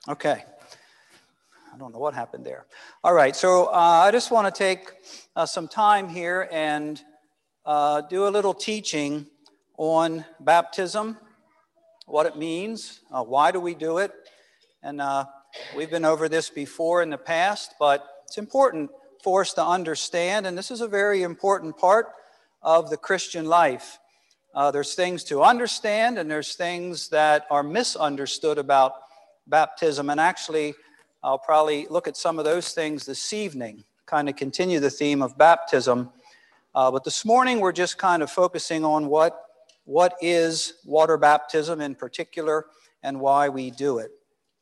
Okay. I don't know what happened there. All right, so I just want to take some time here and do a little teaching on baptism, what it means, why do we do it, and we've been over this before in the past, but it's important for us to understand, and this is a very important part of the Christian life. There's things to understand, and there's things that are misunderstood about baptism, and actually I'll probably look at some of those things this evening, kind of continue the theme of baptism. But this morning we're just kind of focusing on what is water baptism in particular and why we do it.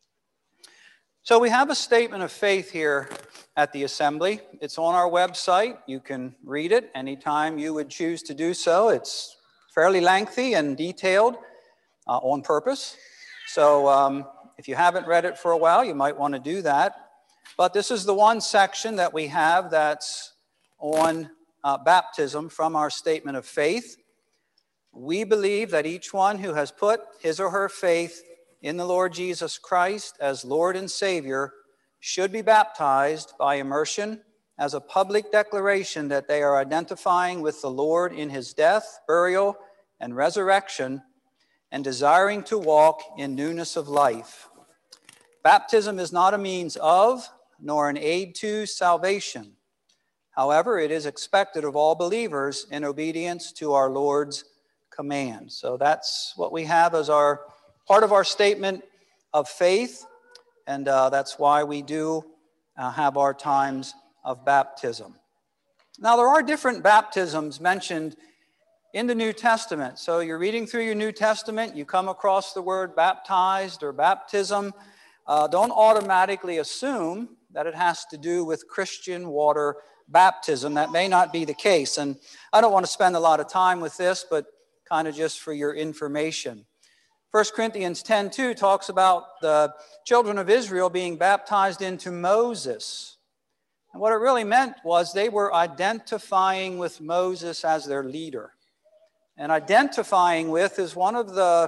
So we have a statement of faith here at the assembly. It's on our website. You can read it anytime you would choose to do so. It's fairly lengthy and detailed on purpose. So if you haven't read it for a while, you might want to do that. But this is the one section that we have that's on baptism from our statement of faith. We believe that each one who has put his or her faith in the Lord Jesus Christ as Lord and Savior should be baptized by immersion as a public declaration that they are identifying with the Lord in his death, burial, and resurrection, and desiring to walk in newness of life. Baptism is not a means of, nor an aid to salvation. However, it is expected of all believers in obedience to our Lord's command. So that's what we have as our part of our statement of faith, and that's why we do have our times of baptism. Now, there are different baptisms mentioned in the New Testament. So you're reading through your New Testament, you come across the word baptized or baptism. Don't automatically assume that it has to do with Christian water baptism. That may not be the case. And I don't want to spend a lot of time with this, but kind of just for your information. 1 Corinthians 10:2 talks about the children of Israel being baptized into Moses. And what it really meant was they were identifying with Moses as their leader. And identifying with is one of the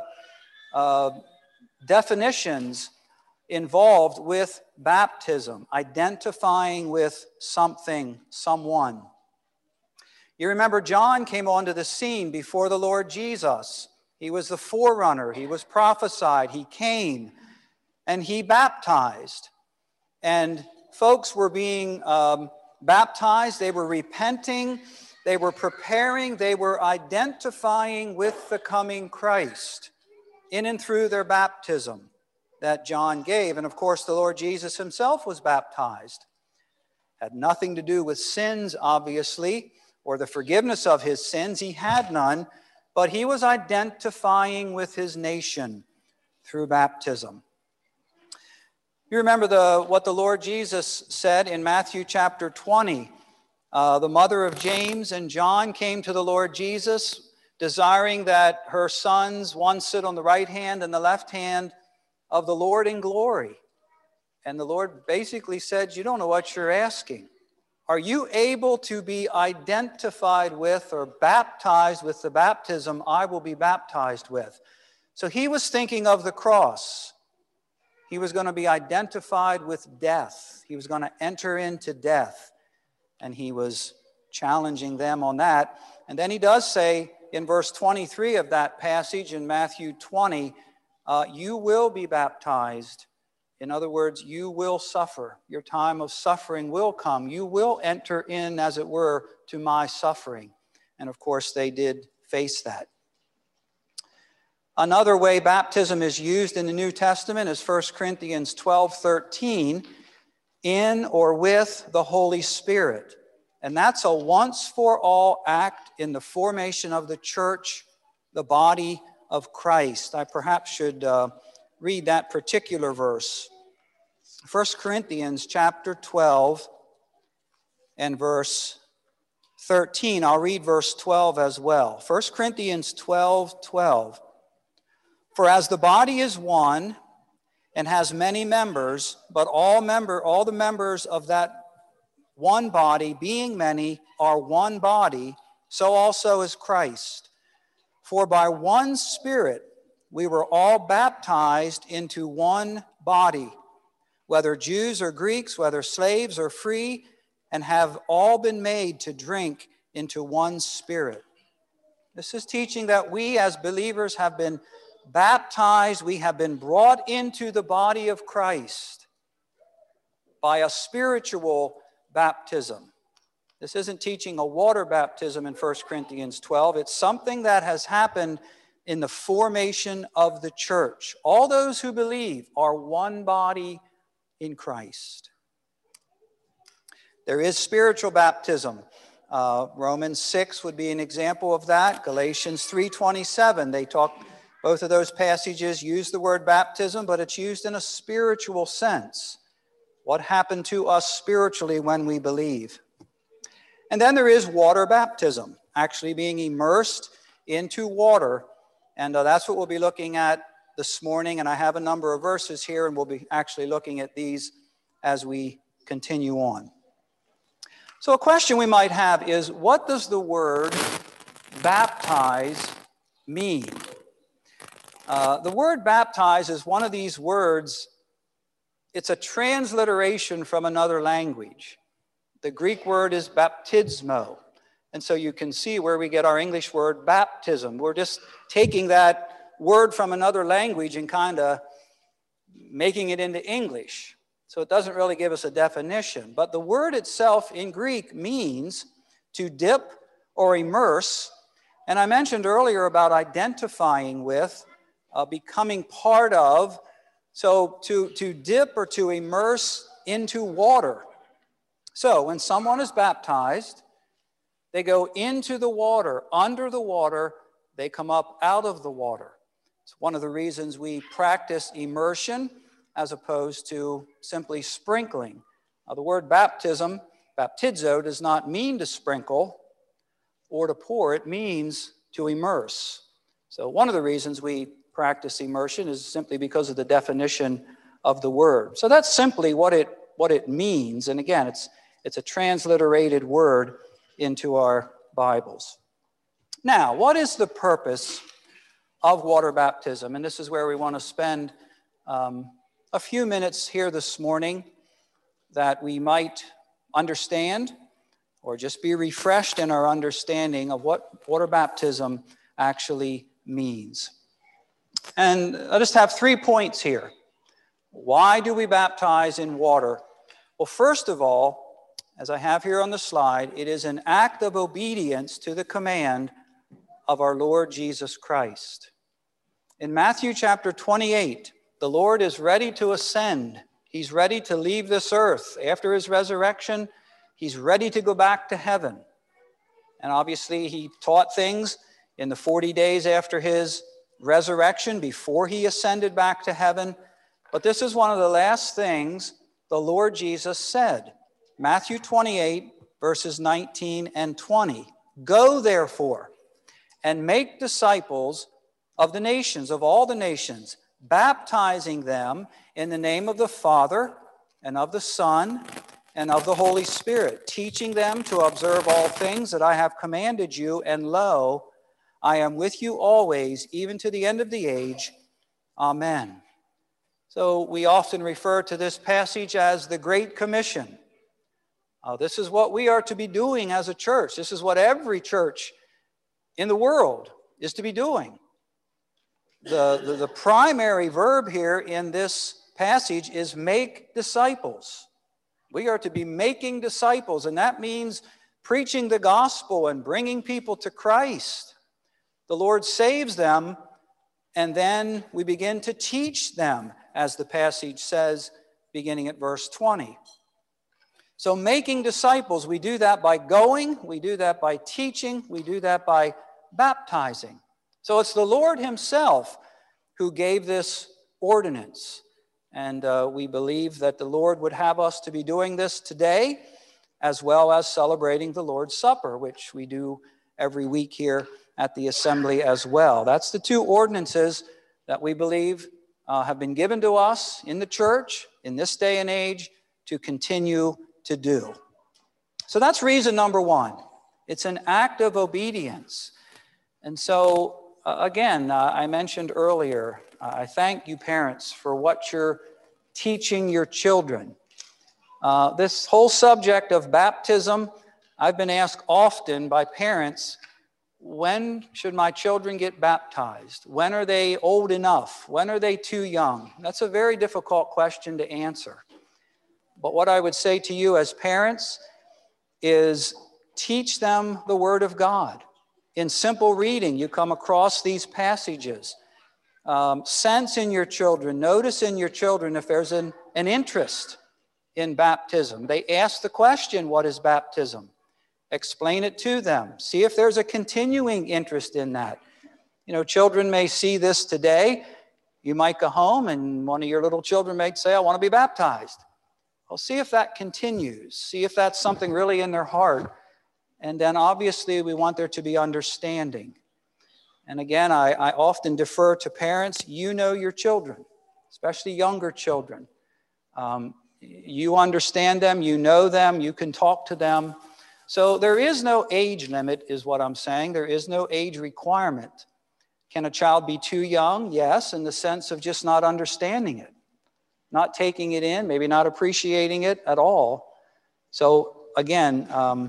definitions involved with baptism, identifying with something, someone. You remember John came onto the scene before the Lord Jesus. He was the forerunner. He was prophesied. He came and he baptized. And folks were being baptized. They were repenting. They were preparing. They were identifying with the coming Christ in and through their baptism that John gave. And of course, the Lord Jesus himself was baptized. Had nothing to do with sins, obviously, or the forgiveness of his sins. He had none, but he was identifying with his nation through baptism. You remember what the Lord Jesus said in Matthew chapter 20. The mother of James and John came to the Lord Jesus, desiring that her sons, one sit on the right hand and the left hand of the Lord in glory. And the Lord basically said, you don't know what you're asking. Are you able to be identified with or baptized with the baptism I will be baptized with? So he was thinking of the cross. He was going to be identified with death. He was going to enter into death. And he was challenging them on that. And then he does say in verse 23 of that passage in Matthew 20, you will be baptized. In other words, you will suffer. Your time of suffering will come. You will enter in, as it were, to my suffering. And of course, they did face that. Another way baptism is used in the New Testament is 1 Corinthians 12:13, in or with the Holy Spirit. And that's a once-for-all act in the formation of the church, the body of Christ. I perhaps should read that particular verse. 1 Corinthians chapter 12 and verse 13. I'll read verse 12 as well. 1 Corinthians 12:12. For as the body is one and has many members, but all the members of that one body, being many, are one body, so also is Christ. For by one Spirit we were all baptized into one body, whether Jews or Greeks, whether slaves or free, and have all been made to drink into one Spirit. This is teaching that we as believers have been baptized, we have been brought into the body of Christ by a spiritual baptism. This isn't teaching a water baptism in 1 Corinthians 12. It's something that has happened in the formation of the church. All those who believe are one body in Christ. There is spiritual baptism. Romans 6 would be an example of that. Galatians 3:27, both of those passages use the word baptism, but it's used in a spiritual sense. What happened to us spiritually when we believe? And then there is water baptism, actually being immersed into water. And that's what we'll be looking at this morning. And I have a number of verses here, and we'll be actually looking at these as we continue on. So a question we might have is, what does the word baptize mean? The word baptize is one of these words. It's a transliteration from another language. The Greek word is baptismo. And so you can see where we get our English word baptism. We're just taking that word from another language and kind of making it into English. So it doesn't really give us a definition. But the word itself in Greek means to dip or immerse. And I mentioned earlier about identifying with, becoming part of. So to dip or to immerse into water. So when someone is baptized, they go into the water, under the water, they come up out of the water. It's one of the reasons we practice immersion as opposed to simply sprinkling. Now, the word baptism, baptizo, does not mean to sprinkle or to pour. It means to immerse. So one of the reasons we practice immersion is simply because of the definition of the word. So that's simply what it means. And again, it's a transliterated word into our Bibles. Now, what is the purpose of water baptism? And this is where we want to spend a few minutes here this morning that we might understand or just be refreshed in our understanding of what water baptism actually means. And I just have 3 points here. Why do we baptize in water? Well, first of all, as I have here on the slide, it is an act of obedience to the command of our Lord Jesus Christ. In Matthew chapter 28, the Lord is ready to ascend. He's ready to leave this earth. After his resurrection, he's ready to go back to heaven. And obviously, he taught things in the 40 days after his resurrection, before he ascended back to heaven. But this is one of the last things the Lord Jesus said. Matthew 28, verses 19 and 20. Go, therefore, and make disciples of the nations, of all the nations, baptizing them in the name of the Father and of the Son and of the Holy Spirit, teaching them to observe all things that I have commanded you, and lo, I am with you always, even to the end of the age. Amen. So we often refer to this passage as the Great Commission. This is what we are to be doing as a church. This is what every church in the world is to be doing. The primary verb here in this passage is make disciples. We are to be making disciples, and that means preaching the gospel and bringing people to Christ. The Lord saves them, and then we begin to teach them, as the passage says, beginning at verse 20. So making disciples, we do that by going, we do that by teaching, we do that by baptizing. So it's the Lord himself who gave this ordinance. And we believe that the Lord would have us to be doing this today, as well as celebrating the Lord's Supper, which we do every week here at the assembly as well. That's the two ordinances that we believe have been given to us in the church in this day and age to continue to do. So that's reason number one. It's an act of obedience. And so, again, I mentioned earlier, I thank you parents for what you're teaching your children. This whole subject of baptism, I've been asked often by parents, when should my children get baptized? When are they old enough? When are they too young? That's a very difficult question to answer. But what I would say to you as parents is teach them the Word of God. In simple reading, you come across these passages. Sense in your children, notice in your children if there's an interest in baptism. They ask the question, what is baptism? Explain it to them. See if there's a continuing interest in that. You know, children may see this today. You might go home and one of your little children may say, I want to be baptized. Well, see if that continues. See if that's something really in their heart. And then obviously we want there to be understanding. And again, I often defer to parents. You know your children, especially younger children. You understand them, you know them, you can talk to them. So there is no age limit, is what I'm saying. There is no age requirement. Can a child be too young? Yes, in the sense of just not understanding it, not taking it in, maybe not appreciating it at all. So again,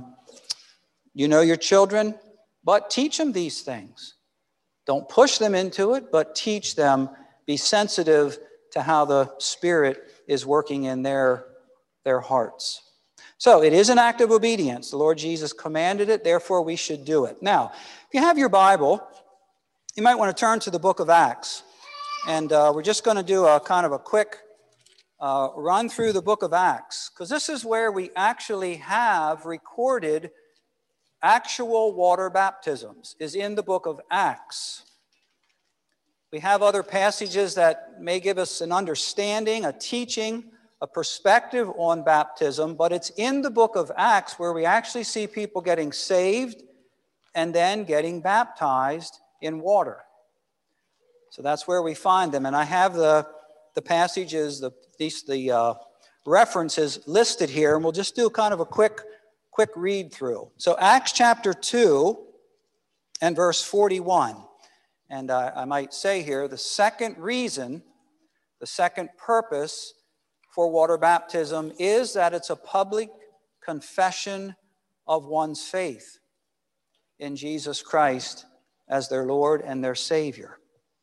you know your children, but teach them these things. Don't push them into it, but teach them, be sensitive to how the Spirit is working in their hearts. So it is an act of obedience. The Lord Jesus commanded it, therefore we should do it. Now, if you have your Bible, you might want to turn to the book of Acts. And we're just going to do a kind of a quick run through the book of Acts, because this is where we actually have recorded actual water baptisms, is in the book of Acts. We have other passages that may give us an understanding, a teaching, a perspective on baptism, but it's in the book of Acts where we actually see people getting saved and then getting baptized in water. So that's where we find them. And I have the passages, the references listed here, and we'll just do kind of a quick read through. So Acts chapter 2 and verse 41. And I might say here, the second reason, the second purpose for water baptism is that it's a public confession of one's faith in Jesus Christ as their Lord and their Savior.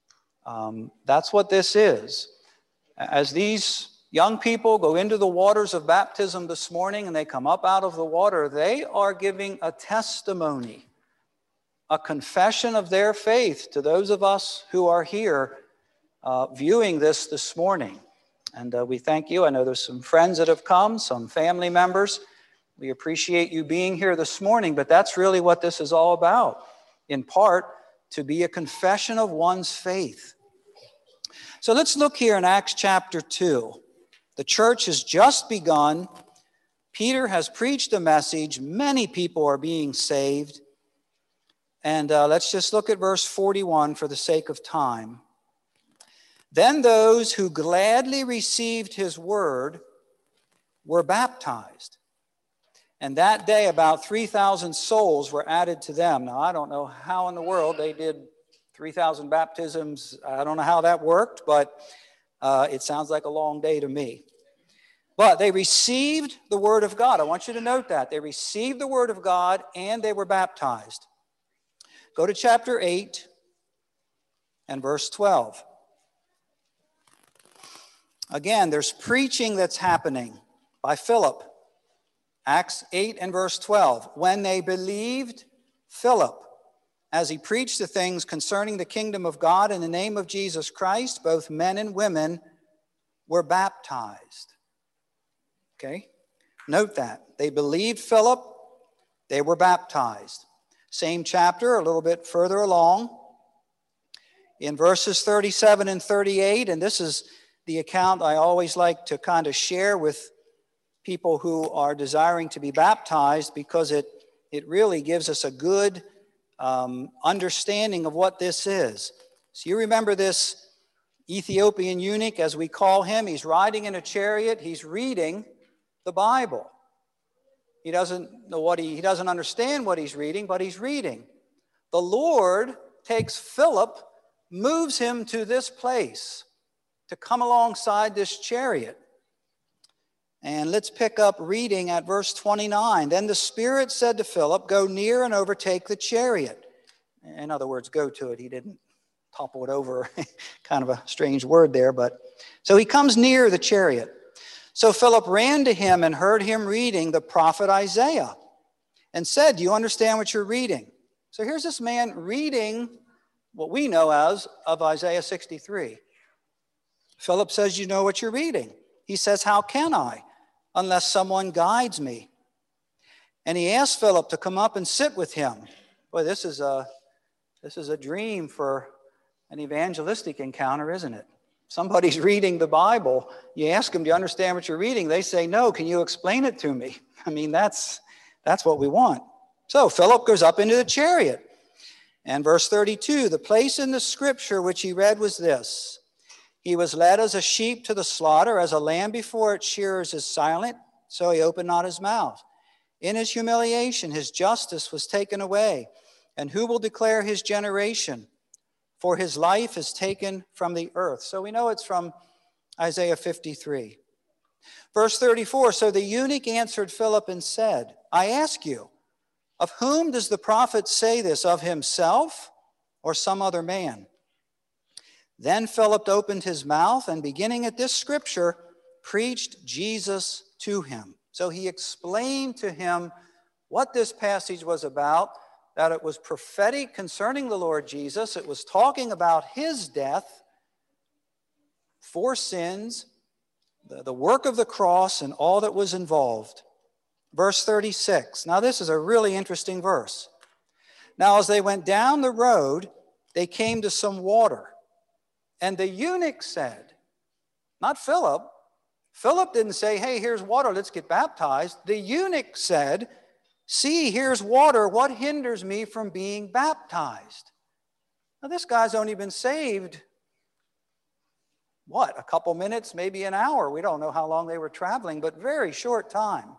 That's what this is. As these young people go into the waters of baptism this morning and they come up out of the water, they are giving a testimony, a confession of their faith to those of us who are here viewing this morning. And we thank you. I know there's some friends that have come, some family members. We appreciate you being here this morning, but that's really what this is all about, in part, to be a confession of one's faith. So let's look here in Acts chapter 2. The church has just begun. Peter has preached a message. Many people are being saved. And let's just look at verse 41 for the sake of time. Then those who gladly received his word were baptized. And that day about 3,000 souls were added to them. Now, I don't know how in the world they did 3,000 baptisms. I don't know how that worked, but it sounds like a long day to me. But they received the word of God. I want you to note that. They received the word of God and they were baptized. Go to chapter 8 and verse 12. Again, there's preaching that's happening by Philip. Acts 8 and verse 12. When they believed Philip, as he preached the things concerning the kingdom of God in the name of Jesus Christ, both men and women were baptized. Okay? Note that. They believed Philip, they were baptized. Same chapter, a little bit further along. In verses 37 and 38, and this is the account I always like to kind of share with people who are desiring to be baptized, because it really gives us a good understanding of what this is. So you remember this Ethiopian eunuch, as we call him. He's riding in a chariot. He's reading the Bible. He doesn't know he doesn't understand what he's reading, but he's reading. The Lord takes Philip, moves him to this place to come alongside this chariot. And let's pick up reading at verse 29. Then the Spirit said to Philip, go near and overtake the chariot. In other words, go to it. He didn't topple it over. Kind of a strange word there. But so he comes near the chariot. So Philip ran to him and heard him reading the prophet Isaiah and said, do you understand what you're reading? So here's this man reading what we know as of Isaiah 63. Philip says, you know what you're reading? He says, how can I, unless someone guides me? And he asked Philip to come up and sit with him. Boy, this is a dream for an evangelistic encounter, isn't it? Somebody's reading the Bible. You ask them, do you understand what you're reading? They say, no, can you explain it to me? I mean, that's what we want. So Philip goes up into the chariot. And verse 32, the place in the scripture which he read was this. He was led as a sheep to the slaughter, as a lamb before its shearers is silent, so he opened not his mouth. In his humiliation, his justice was taken away. And who will declare his generation? For his life is taken from the earth. So we know it's from Isaiah 53. Verse 34, so the eunuch answered Philip and said, I ask you, of whom does the prophet say this, of himself or some other man? Then Philip opened his mouth and beginning at this scripture, preached Jesus to him. So he explained to him what this passage was about, that it was prophetic concerning the Lord Jesus. It was talking about his death for sins, the work of the cross, and all that was involved. Verse 36. Now this is a really interesting verse. Now as they went down the road, they came to some water. And the eunuch said, not Philip. Philip didn't say, hey, here's water, let's get baptized. The eunuch said, see, here's water. What hinders me from being baptized? Now, this guy's only been saved, a couple minutes, maybe an hour. We don't know how long they were traveling, but very short time.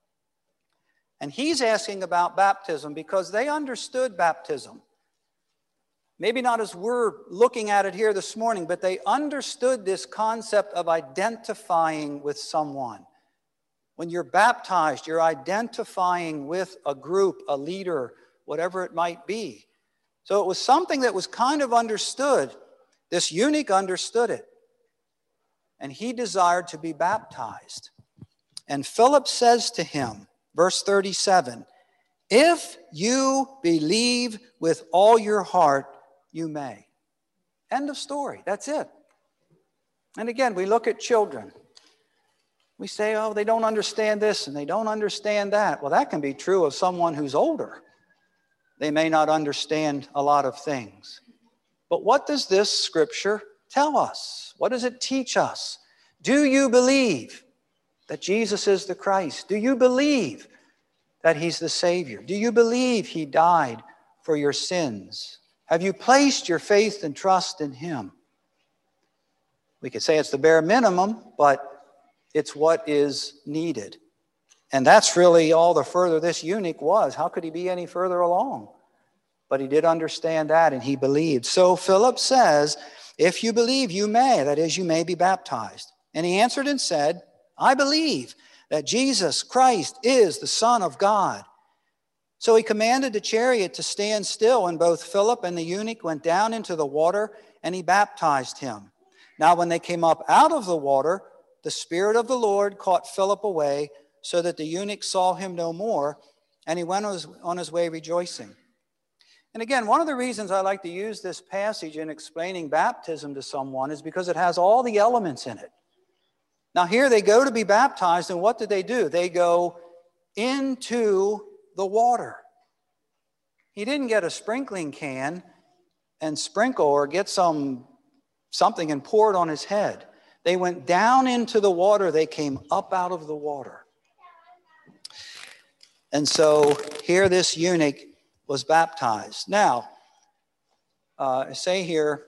And he's asking about baptism because they understood baptism. Maybe not as we're looking at it here this morning, but they understood this concept of identifying with someone. When you're baptized, you're identifying with a group, a leader, whatever it might be. So it was something that was kind of understood. This eunuch understood it. And he desired to be baptized. And Philip says to him, verse 37, if you believe with all your heart, you may. End of story. That's it. And again, we look at children. We say, oh, they don't understand this and they don't understand that. Well, that can be true of someone who's older. They may not understand a lot of things. But what does this scripture tell us? What does it teach us? Do you believe that Jesus is the Christ? Do you believe that he's the Savior? Do you believe he died for your sins? Have you placed your faith and trust in him? We could say it's the bare minimum, but it's what is needed. And that's really all the further this eunuch was. How could he be any further along? But he did understand that and he believed. So Philip says, if you believe, you may. That is, you may be baptized. And he answered and said, I believe that Jesus Christ is the Son of God. So he commanded the chariot to stand still, and both Philip and the eunuch went down into the water, and he baptized him. Now when they came up out of the water, the Spirit of the Lord caught Philip away, so that the eunuch saw him no more, and he went on his way rejoicing. And again, one of the reasons I like to use this passage in explaining baptism to someone is because it has all the elements in it. Now here they go to be baptized, and what do? They go into the water. He didn't get a sprinkling can and sprinkle or get something and pour it on his head. They went down into the water. They came up out of the water. And so here this eunuch was baptized. Now, say here,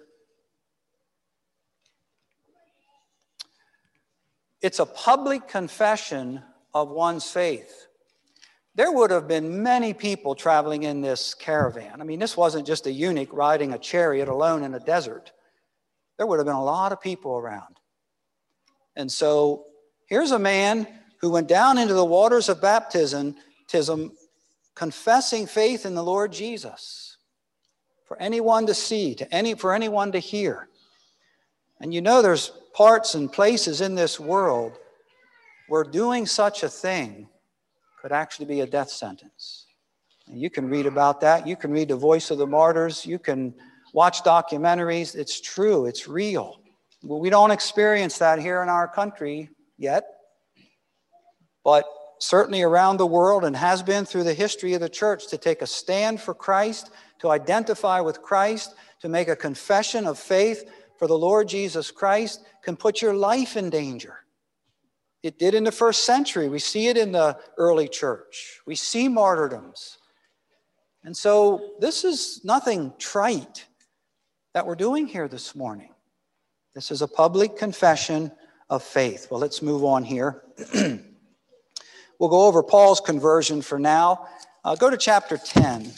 it's a public confession of one's faith. There would have been many people traveling in this caravan. I mean, this wasn't just a eunuch riding a chariot alone in a desert. there would have been a lot of people around. And so here's a man who went down into the waters of baptism, confessing faith in the Lord Jesus for anyone to see, for anyone to hear. And you know there's parts and places in this world where doing such a thing could actually be a death sentence. And you can read about that. You can read The Voice of the Martyrs. You can watch documentaries. It's true. It's real. Well, we don't experience that here in our country yet, but certainly around the world, and has been through the history of the church, to take a stand for Christ, to identify with Christ, to make a confession of faith for the Lord Jesus Christ can put your life in danger. It did in the first century. We see it in the early church. We see martyrdoms. And so this is nothing trite that we're doing here this morning. This is a public confession of faith. Well, let's move on here. We'll go over Paul's conversion for now. Go to chapter 10.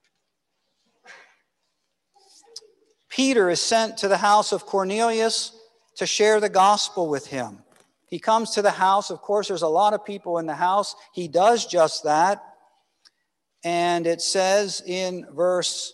Peter is sent to the house of Cornelius to share the gospel with him. He comes to the house. Of course, there's a lot of people in the house. He does just that. And it says in verse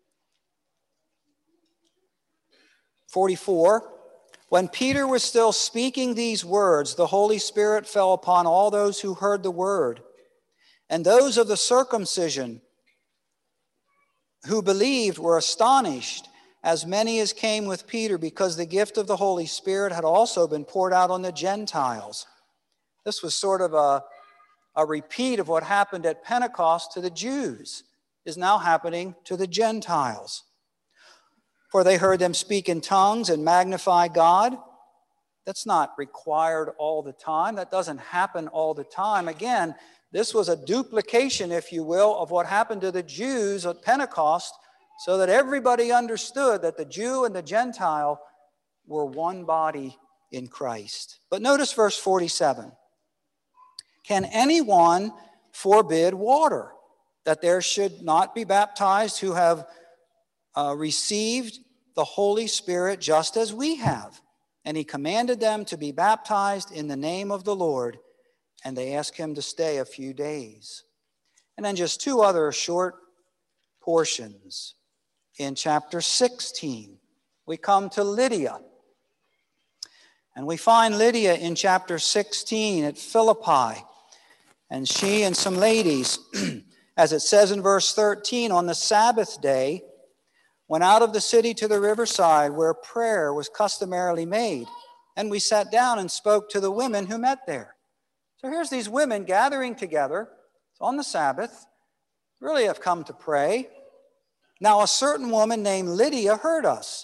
44, when Peter was still speaking these words, the Holy Spirit fell upon all those who heard the word. And those of the circumcision who believed were astonished, as many as came with Peter, because the gift of the Holy Spirit had also been poured out on the Gentiles. This was sort of a repeat of what happened at Pentecost to the Jews, is now happening to the Gentiles. For they heard them speak in tongues and magnify God. That's not required all the time. That doesn't happen all the time. Again, this was a duplication, if you will, of what happened to the Jews at Pentecost, so that everybody understood that the Jew and the Gentile were one body in Christ. But notice verse 47. Can anyone forbid water, that there should not be baptized who have received the Holy Spirit just as we have? And he commanded them to be baptized in the name of the Lord, and they asked him to stay a few days. And then just two other short portions. In chapter 16, we come to Lydia. And we find Lydia in chapter 16 at Philippi. And she and some ladies, as it says in verse 13, on the Sabbath day, went out of the city to the riverside where prayer was customarily made. And we sat down and spoke to the women who met there. So here's these women gathering together on the Sabbath, really have come to pray. Now a certain woman named Lydia heard us.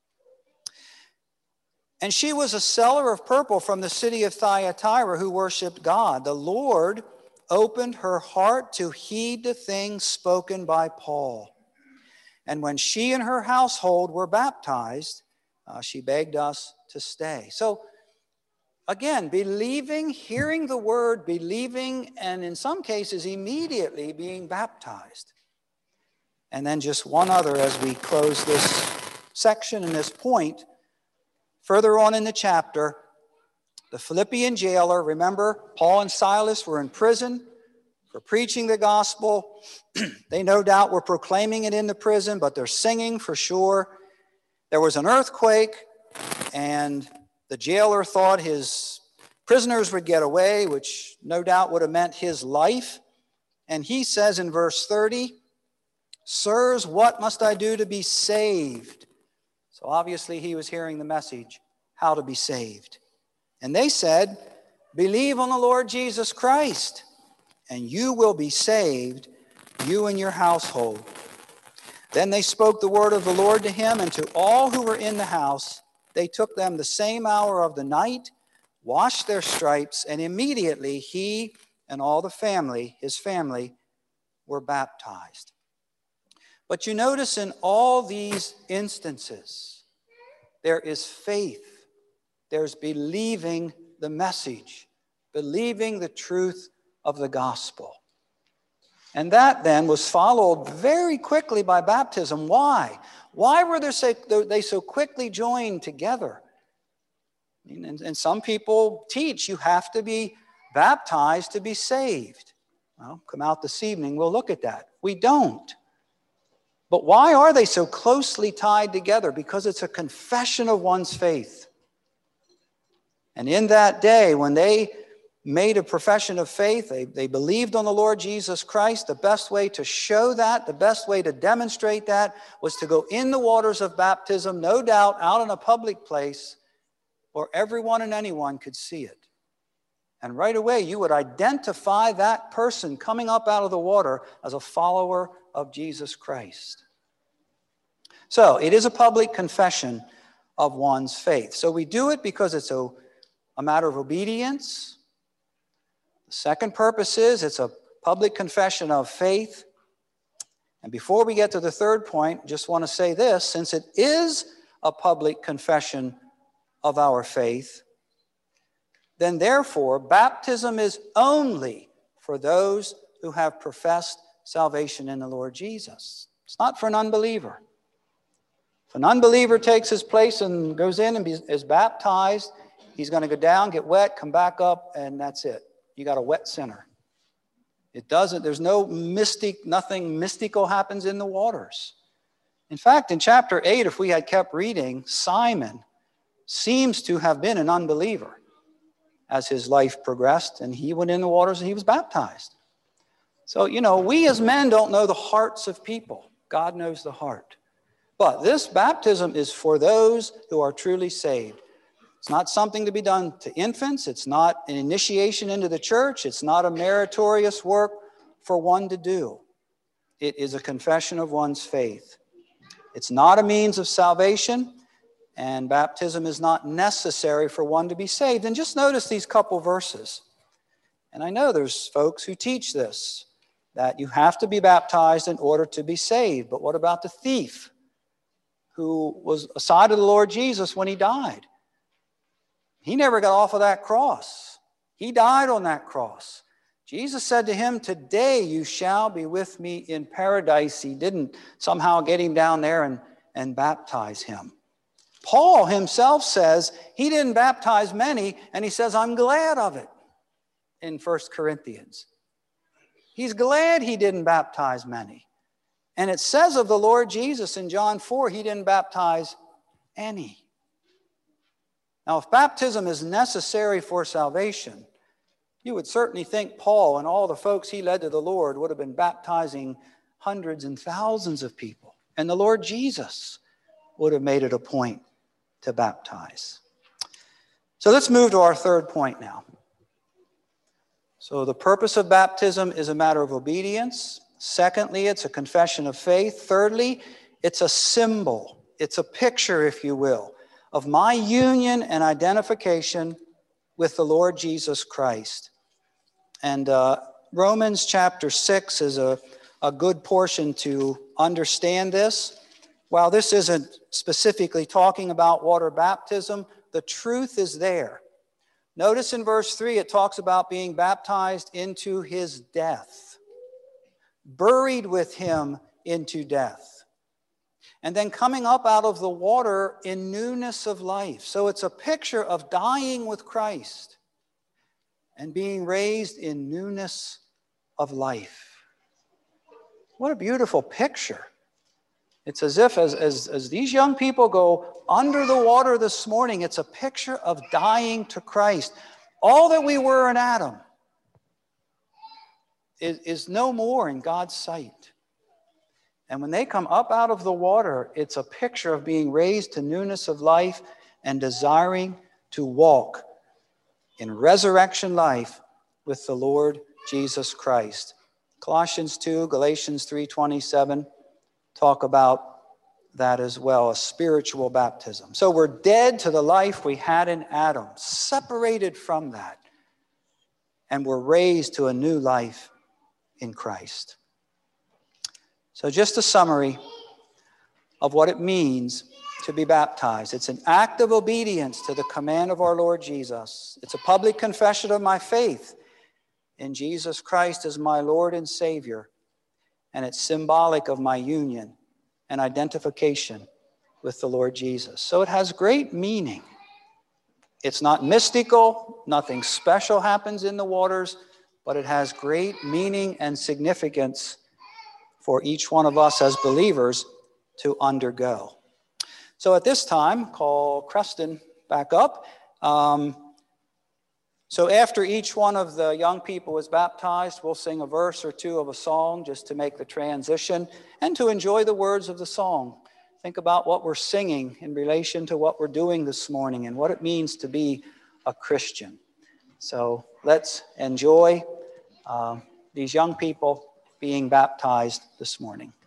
And she was a seller of purple from the city of Thyatira who worshiped God. The Lord opened her heart to heed the things spoken by Paul. And when she and her household were baptized, she begged us to stay. So again, believing, hearing the word, believing, and in some cases immediately being baptized. And then just one other as we close this section and this point. Further on in the chapter, the Philippian jailer, remember, Paul and Silas were in prison for preaching the gospel. They no doubt were proclaiming it in the prison, but they're singing for sure. There was an earthquake, and the jailer thought his prisoners would get away, which no doubt would have meant his life. And he says in verse 30, "Sirs, what must I do to be saved?" So obviously he was hearing the message, how to be saved. And they said, "Believe on the Lord Jesus Christ, and you will be saved, you and your household." Then they spoke the word of the Lord to him and to all who were in the house. They took them the same hour of the night, washed their stripes, and immediately he and all the family, his family, were baptized. But you notice in all these instances, there is faith. There's believing the message, believing the truth of the gospel. And that then was followed very quickly by baptism. Why? Why were they so quickly joined together? And some people teach you have to be baptized to be saved. Well, come out this evening, we'll look at that. We don't. But why are they so closely tied together? Because it's a confession of one's faith. And in that day, when they made a profession of faith, they believed on the Lord Jesus Christ, the best way to show that, the best way to demonstrate that, was to go in the waters of baptism, no doubt out in a public place where everyone and anyone could see it. And right away, you would identify that person coming up out of the water as a follower of Jesus Christ. So it is a public confession of one's faith. So we do it because it's a matter of obedience. The second purpose is it's a public confession of faith. And before we get to the third point, just want to say this: since it is a public confession of our faith, then therefore baptism is only for those who have professed salvation in the Lord Jesus. It's not for an unbeliever. If an unbeliever takes his place and goes in and is baptized, he's going to go down, get wet, come back up, and that's it. You got a wet sinner. There's no nothing mystical happens in the waters. In fact, in chapter 8, if we had kept reading, Simon seems to have been an unbeliever as his life progressed, and he went in the waters and he was baptized. So, we as men don't know the hearts of people. God knows the heart. But this baptism is for those who are truly saved. It's not something to be done to infants. It's not an initiation into the church. It's not a meritorious work for one to do. It is a confession of one's faith. It's not a means of salvation, and baptism is not necessary for one to be saved. And just notice these couple verses. And I know there's folks who teach this, that you have to be baptized in order to be saved. But what about the thief who was aside of the Lord Jesus when he died? He never got off of that cross. He died on that cross. Jesus said to him, "Today you shall be with me in paradise." He didn't somehow get him down there and baptize him. Paul himself says he didn't baptize many, and he says, "I'm glad of it," in 1 Corinthians. He's glad he didn't baptize many. And it says of the Lord Jesus in John 4, he didn't baptize any. Now, if baptism is necessary for salvation, you would certainly think Paul and all the folks he led to the Lord would have been baptizing hundreds and thousands of people. And the Lord Jesus would have made it a point to baptize. So let's move to our third point now. So the purpose of baptism is a matter of obedience. Secondly, it's a confession of faith. Thirdly, it's a symbol. It's a picture, if you will, of my union and identification with the Lord Jesus Christ. And Romans chapter 6 is a good portion to understand this. While this isn't specifically talking about water baptism, the truth is there. Notice in verse 3, it talks about being baptized into his death, buried with him into death, and then coming up out of the water in newness of life. So it's a picture of dying with Christ and being raised in newness of life. What a beautiful picture. It's as if as these young people go under the water this morning, it's a picture of dying to Christ. All that we were in Adam is no more in God's sight. And when they come up out of the water, it's a picture of being raised to newness of life and desiring to walk in resurrection life with the Lord Jesus Christ. Colossians 2, Galatians 3:27 talk about that as well, a spiritual baptism. So we're dead to the life we had in Adam, separated from that, and we're raised to a new life in Christ. So just a summary of what it means to be baptized. It's an act of obedience to the command of our Lord Jesus. It's a public confession of my faith in Jesus Christ as my Lord and Savior, and it's symbolic of my union and identification with the Lord Jesus. So it has great meaning. It's not mystical, nothing special happens in the waters, but it has great meaning and significance for each one of us as believers to undergo. So at this time, call Creston back up. So after each one of the young people is baptized, we'll sing a verse or two of a song just to make the transition and to enjoy the words of the song. Think about what we're singing in relation to what we're doing this morning and what it means to be a Christian. So let's enjoy these young people being baptized this morning.